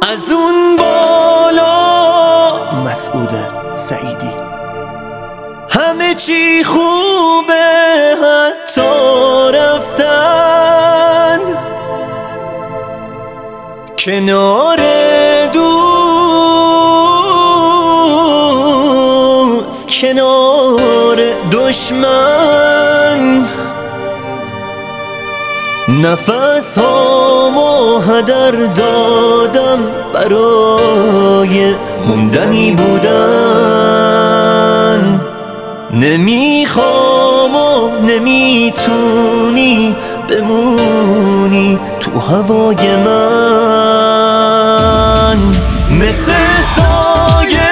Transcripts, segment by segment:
از اون بالا مسعود سعیدی همه چی خوبه حتی رفتن کنار دوست کنار دشمن نفس هامو هدر دادم برای موندنی بودن نمیخوام و نمیتونی بمونی تو هوای من مثل سایه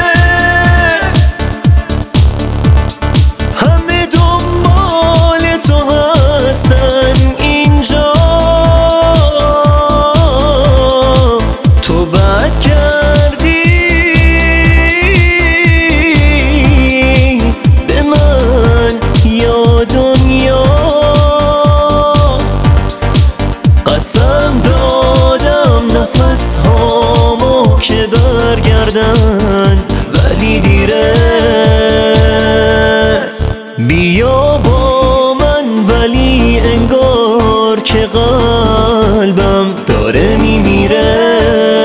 همه دنبال تو هستن اینجا تو بد کردی به من یا دنیا قسم دادم نفس هامو که برگردن ولی دیره بیا با من ولی انگار که قلبم داره میمیره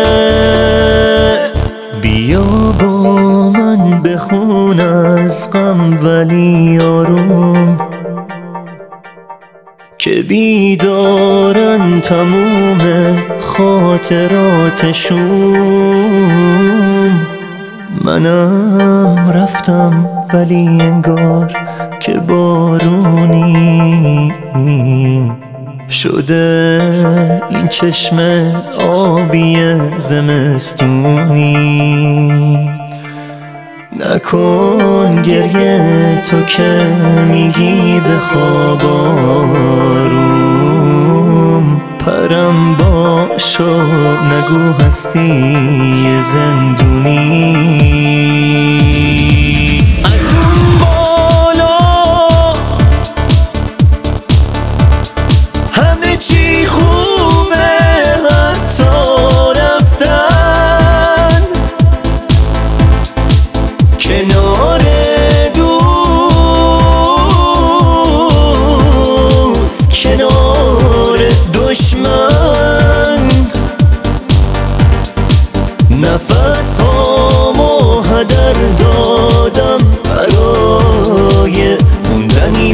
بیا با من بخون از غم ولی آروم که بیدارن تموم خاطراتشون منم رفتم ولی انگار که بارونی شده این چشم آبی زمستونی نکن گریه تو که میگی بخواب آروم پرم باشو نگو هستی زندونی از اون بالا همه چی خوبه حتی رفتن کنار دوست کنار دشمن نفس هامو هدر دادم برای موندنی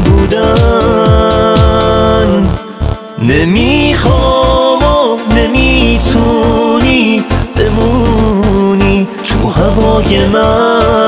بودن نمیخوام و نمیتونی بمونی تو هوای من